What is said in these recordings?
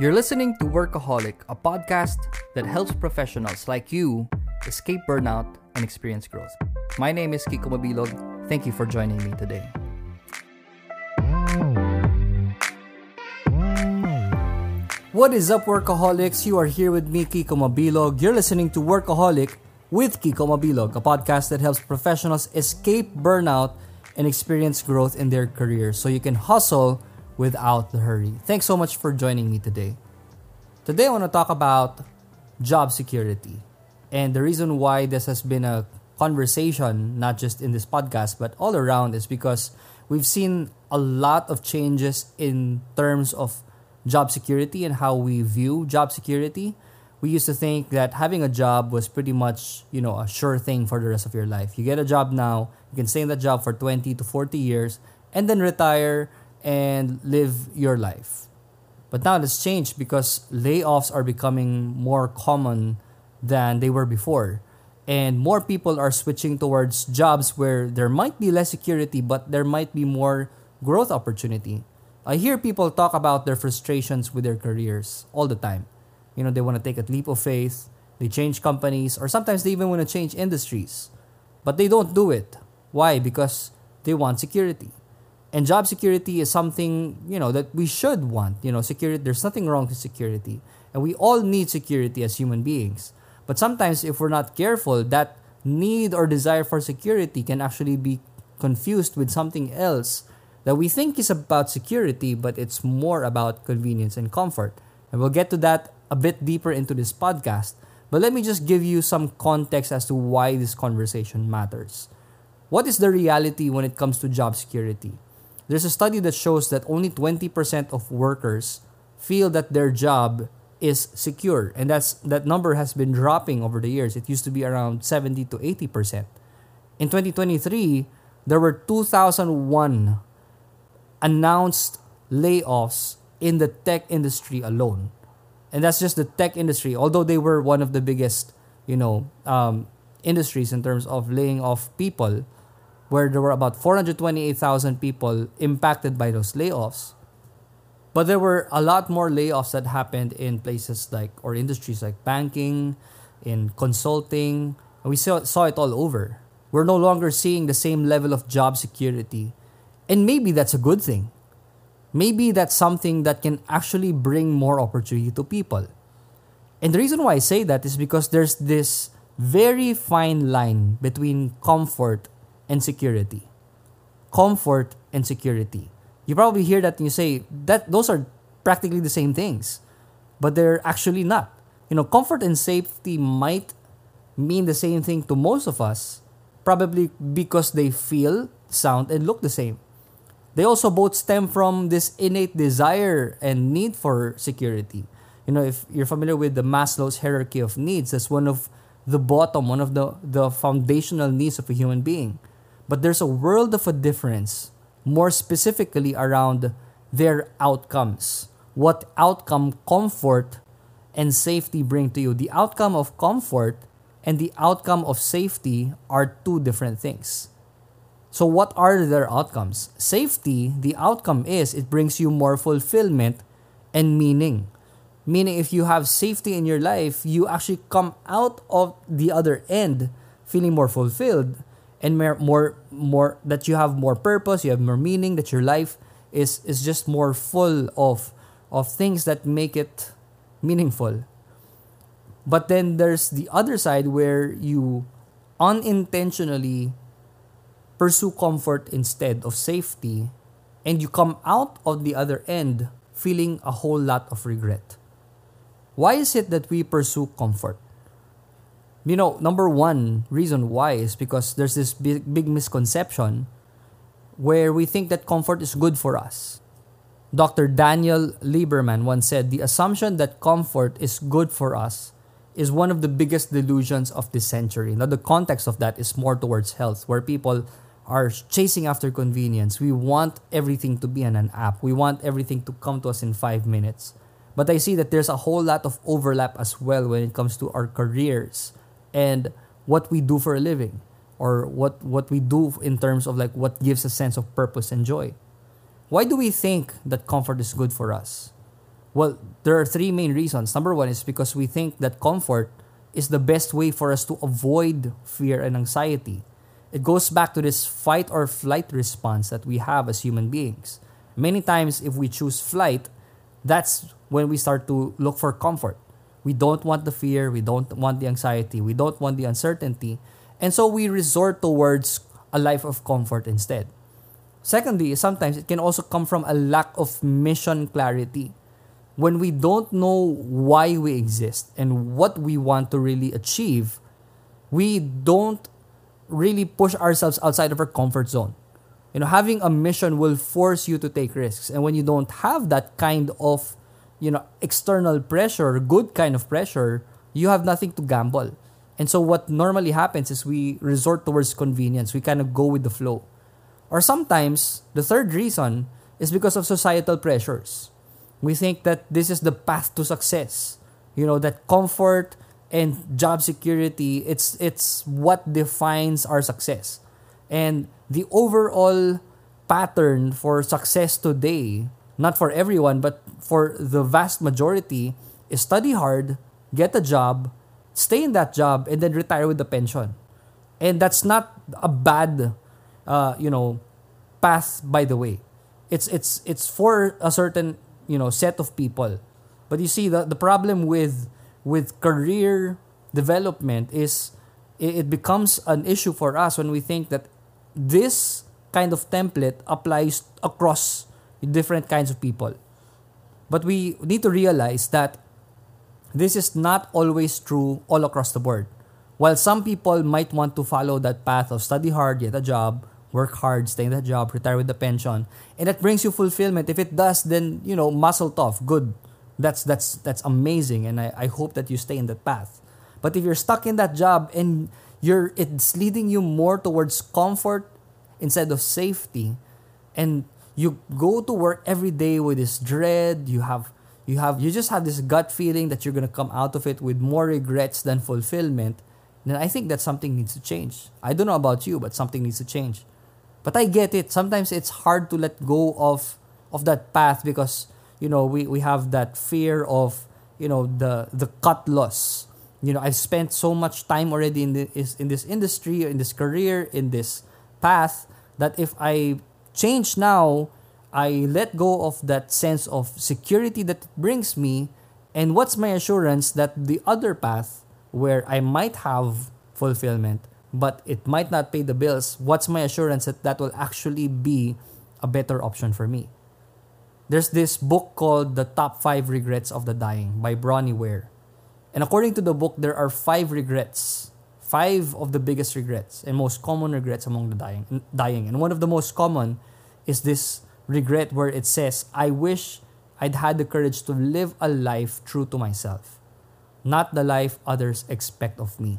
You're listening to Workaholic, a podcast that helps professionals like you escape burnout and experience growth. My name is Kiko Mabilog. Thank you for joining me today. What is up, Workaholics? You are here with me, Kiko Mabilog. You're listening to Workaholic with Kiko Mabilog, a podcast that helps professionals escape burnout and experience growth in their careers so you can hustle without the hurry. Thanks so much for joining me today. Today I want to talk about job security. And the reason why this has been a conversation, not just in this podcast, but all around, is because we've seen a lot of changes in terms of job security and how we view job security. We used to think that having a job was pretty much, a sure thing for the rest of your life. You get a job now, you can stay in that job for 20 to 40 years, and then retire and live your life. But now it's changed because layoffs are becoming more common than they were before. And more people are switching towards jobs where there might be less security, but there might be more growth opportunity. I hear people talk about their frustrations with their careers all the time. They want to take a leap of faith, they change companies, or sometimes they even want to change industries. But they don't do it. Why? Because they want security. And job security is something, that we should want. Security, there's nothing wrong with security. And we all need security as human beings. But sometimes if we're not careful, that need or desire for security can actually be confused with something else that we think is about security, but it's more about convenience and comfort. And we'll get to that a bit deeper into this podcast. But let me just give you some context as to why this conversation matters. What is the reality when it comes to job security? There's a study that shows that only 20% of workers feel that their job is secure. And that number has been dropping over the years. It used to be around 70 to 80%. In 2023, there were 2,001 announced layoffs in the tech industry alone. And that's just the tech industry, although they were one of the biggest, industries in terms of laying off people, where there were about 428,000 people impacted by those layoffs. But there were a lot more layoffs that happened in places or industries like banking, in consulting. And we saw it all over. We're no longer seeing the same level of job security. And maybe that's a good thing. Maybe that's something that can actually bring more opportunity to people. And the reason why I say that is because there's this very fine line between comfort and security. Comfort and security. You probably hear that and you say that those are practically the same things, but they're actually not. Comfort and safety might mean the same thing to most of us, probably because they feel, sound, and look the same. They also both stem from this innate desire and need for security. If you're familiar with the Maslow's hierarchy of needs, that's one of the bottom, one of the foundational needs of a human being. But there's a world of a difference, more specifically around their outcomes. What outcome comfort and safety bring to you? The outcome of comfort and the outcome of safety are two different things. So what are their outcomes? Safety, the outcome is it brings you more fulfillment and meaning. Meaning if you have safety in your life, you actually come out of the other end feeling more fulfilled and more that you have more purpose, you have more meaning, that your life is just more full of things that make it meaningful. But then there's the other side where you unintentionally pursue comfort instead of safety, and you come out of the other end feeling a whole lot of regret. Why is it that we pursue comfort? Number one reason why is because there's this big misconception where we think that comfort is good for us. Dr. Daniel Lieberman once said, the assumption that comfort is good for us is one of the biggest delusions of this century. Now, the context of that is more towards health, where people are chasing after convenience. We want everything to be on an app. We want everything to come to us in 5 minutes. But I see that there's a whole lot of overlap as well when it comes to our careers and what we do for a living, or what we do in terms of what gives a sense of purpose and joy. Why do we think that comfort is good for us? Well, there are three main reasons. Number one is because we think that comfort is the best way for us to avoid fear and anxiety. It goes back to this fight or flight response that we have as human beings. Many times, if we choose flight, that's when we start to look for comfort. We don't want the fear, we don't want the anxiety, we don't want the uncertainty, and so we resort towards a life of comfort instead. Secondly, sometimes it can also come from a lack of mission clarity. When we don't know why we exist and what we want to really achieve, we don't really push ourselves outside of our comfort zone. Having a mission will force you to take risks. And when you don't have that kind of, external pressure, good kind of pressure, you have nothing to gamble. And so what normally happens is we resort towards convenience. We kind of go with the flow. Or sometimes, the third reason is because of societal pressures. We think that this is the path to success. That comfort and job security, it's what defines our success. And the overall pattern for success today, not for everyone, but for the vast majority, is study hard, get a job, stay in that job, and then retire with the pension. And that's not a bad, path, by the way. It's for a certain, set of people. But you see, the problem with career development is it becomes an issue for us when we think that this kind of template applies across different kinds of people. But we need to realize that this is not always true all across the board. While some people might want to follow that path of study hard, get a job, work hard, stay in that job, retire with the pension, and that brings you fulfillment. If it does, then muscle tough, good. That's amazing, and I hope that you stay in that path. But if you're stuck in that job and it's leading you more towards comfort instead of safety, and you go to work every day with this dread, you just have this gut feeling that you're gonna come out of it with more regrets than fulfillment, then I think that something needs to change. I don't know about you, but something needs to change. But I get it. Sometimes it's hard to let go of that path because we have that fear of the cut loss. I've spent so much time already in this industry, in this career, in this path, that if I change now, I let go of that sense of security that it brings me. And what's my assurance that the other path, where I might have fulfillment, but it might not pay the bills, what's my assurance that that will actually be a better option for me? There's this book called The Top 5 Regrets of the Dying by Bronnie Ware. And according to the book, there are 5 regrets. 5 of the biggest regrets and most common regrets among the dying. And one of the most common is this regret where it says, I wish I'd had the courage to live a life true to myself, not the life others expect of me.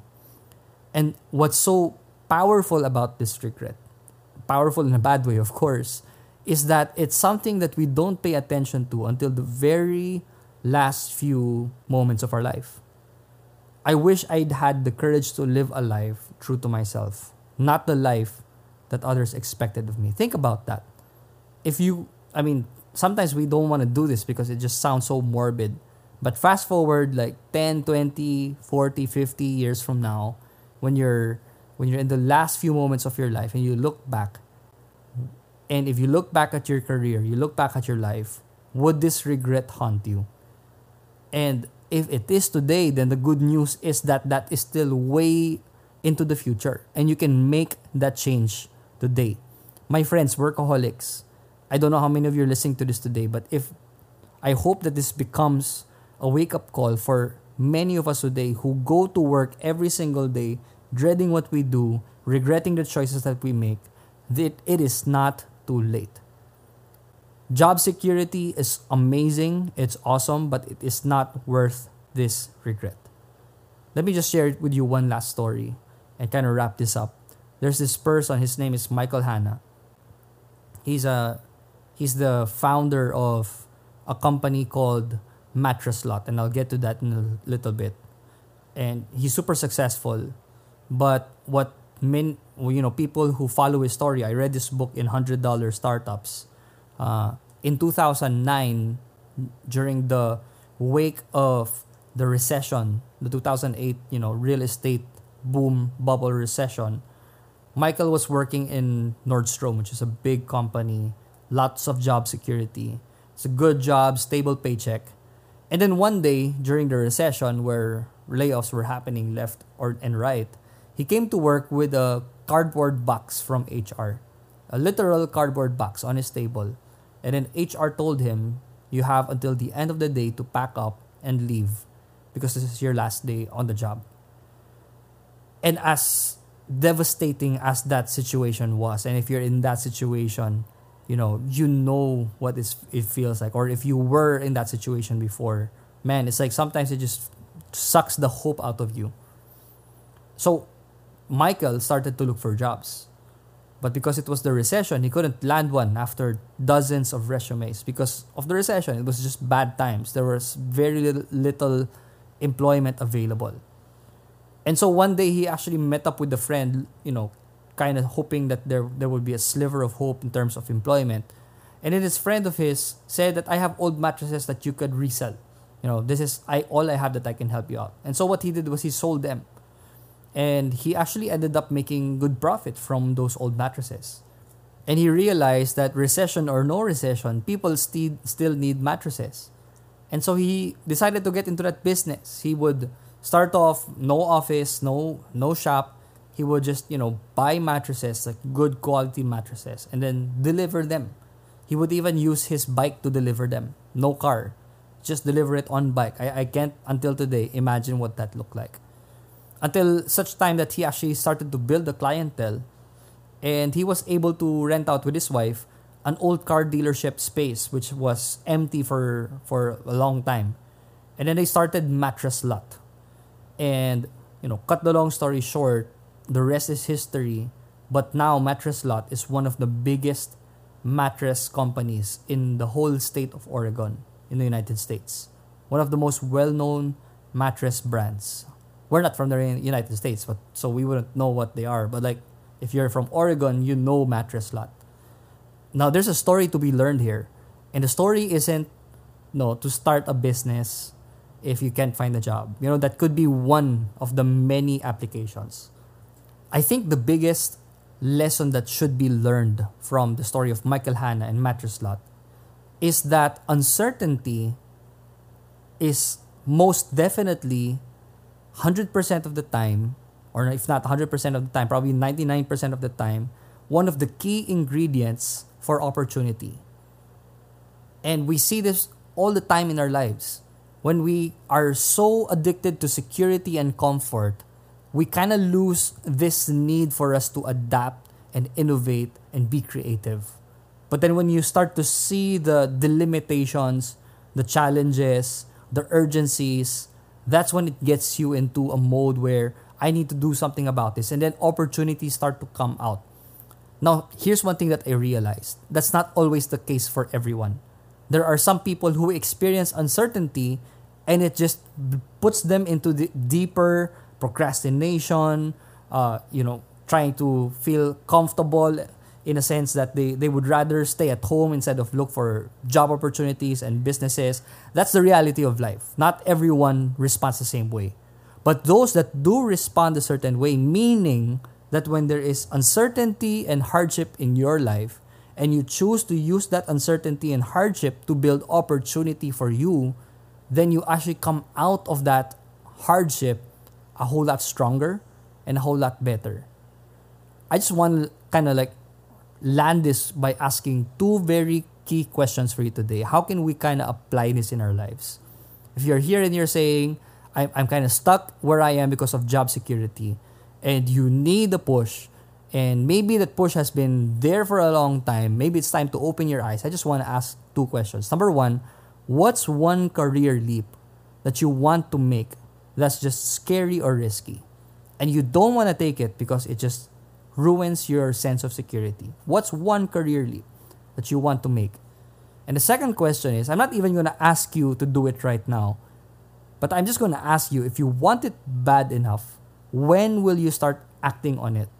And what's so powerful about this regret, powerful in a bad way, of course, is that it's something that we don't pay attention to until the very last few moments of our life. I wish I'd had the courage to live a life true to myself, not the life that others expected of me. Think about that. Sometimes we don't want to do this because it just sounds so morbid. But fast forward like 10, 20, 40, 50 years from now, when you're in the last few moments of your life and you look back, and if you look back at your career, you look back at your life, would this regret haunt you? And if it is today, then the good news is that that is still way into the future and you can make that change today. My friends, workaholics, I don't know how many of you are listening to this today, but I hope that this becomes a wake-up call for many of us today who go to work every single day, dreading what we do, regretting the choices that we make, that it is not too late. Job security is amazing, it's awesome, but it is not worth this regret. Let me just share with you one last story and kind of wrap this up. There's this person, his name is Michael Hanna. He's the founder of a company called Mattress Lot, and I'll get to that in a little bit. And he's super successful, but what people who follow his story, I read this book in $100 Startups. In 2009, during the wake of the recession, the 2008, real estate boom bubble recession. Michael was working in Nordstrom, which is a big company, lots of job security. It's a good job, stable paycheck. And then one day during the recession where layoffs were happening left and right, he came to work with a cardboard box from HR, a literal cardboard box on his table. And then HR told him, you have until the end of the day to pack up and leave because this is your last day on the job. And as devastating as that situation was, and if you're in that situation, you know what it feels like, or if you were in that situation before, man, it's like sometimes it just sucks the hope out of you. So Michael started to look for jobs, but because it was the recession, he couldn't land one after dozens of resumes. Because of the recession, it was just bad times. There was very little employment available. And so one day he actually met up with a friend, kind of hoping that there would be a sliver of hope in terms of employment. And then this friend of his said that I have old mattresses that you could resell. This is all I have that I can help you out. And so what he did was he sold them. And he actually ended up making good profit from those old mattresses. And he realized that recession or no recession, people still need mattresses. And so he decided to get into that business. He would start off no office, no shop. He would just, buy mattresses, like good quality mattresses, and then deliver them. He would even use his bike to deliver them. No car. Just deliver it on bike. I can't, until today, imagine what that looked like. Until such time that he actually started to build a clientele, and he was able to rent out with his wife an old car dealership space which was empty for a long time. And then they started Mattress Lot. And, cut the long story short, the rest is history. But now Mattress Lot is one of the biggest mattress companies in the whole state of Oregon in the United States. One of the most well-known mattress brands. We're not from the United States, but so we wouldn't know what they are. But like, if you're from Oregon, you know Mattress Lot. Now, there's a story to be learned here. And the story isn't, to start a business if you can't find a job. That could be one of the many applications. I think the biggest lesson that should be learned from the story of Michael Hanna and Mattress Lot is that uncertainty is most definitely 100% of the time, or if not 100% of the time, probably 99% of the time, one of the key ingredients for opportunity. And we see this all the time in our lives. When we are so addicted to security and comfort, we kind of lose this need for us to adapt and innovate and be creative. But then when you start to see the limitations, the challenges, the urgencies, that's when it gets you into a mode where I need to do something about this. And then opportunities start to come out. Now, here's one thing that I realized. That's not always the case for everyone. There are some people who experience uncertainty and it just puts them into the deeper procrastination, trying to feel comfortable in a sense that they would rather stay at home instead of look for job opportunities and businesses. That's the reality of life. Not everyone responds the same way. But those that do respond a certain way, meaning that when there is uncertainty and hardship in your life, and you choose to use that uncertainty and hardship to build opportunity for you, then you actually come out of that hardship a whole lot stronger and a whole lot better. I just want to kind of land this by asking two very key questions for you today. How can we kind of apply this in our lives? If you're here and you're saying, I'm kind of stuck where I am because of job security, and you need a push, and maybe that push has been there for a long time, maybe it's time to open your eyes. I just want to ask two questions. Number one, what's one career leap that you want to make that's just scary or risky, and you don't want to take it because it just ruins your sense of security? What's one career leap that you want to make? And the second question is, I'm not even going to ask you to do it right now, but I'm just going to ask you, if you want it bad enough, when will you start acting on it?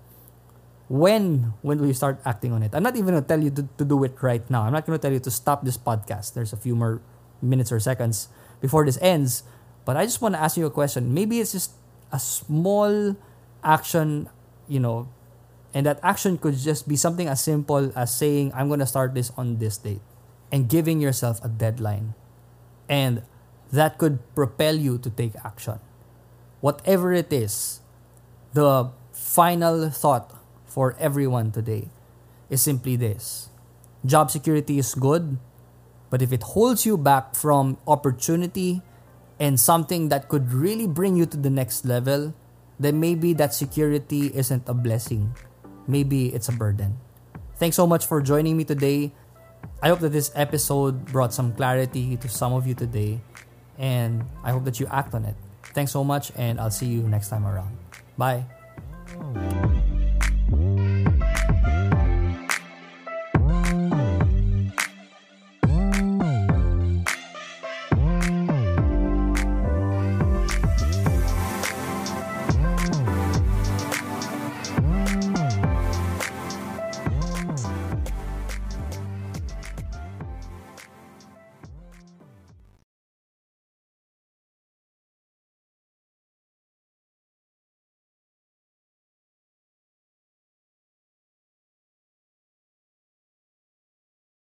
When will you start acting on it? I'm not even going to tell you to do it right now. I'm not going to tell you to stop this podcast. There's a few more minutes or seconds before this ends. But I just want to ask you a question. Maybe it's just a small action, and that action could just be something as simple as saying, I'm going to start this on this date, and giving yourself a deadline. And that could propel you to take action. Whatever it is, the final thought for everyone today is simply this. Job security is good, but if it holds you back from opportunity and something that could really bring you to the next level, then maybe that security isn't a blessing. Maybe it's a burden. Thanks so much for joining me today. I hope that this episode brought some clarity to some of you today, and I hope that you act on it. Thanks so much, and I'll see you next time around. Bye.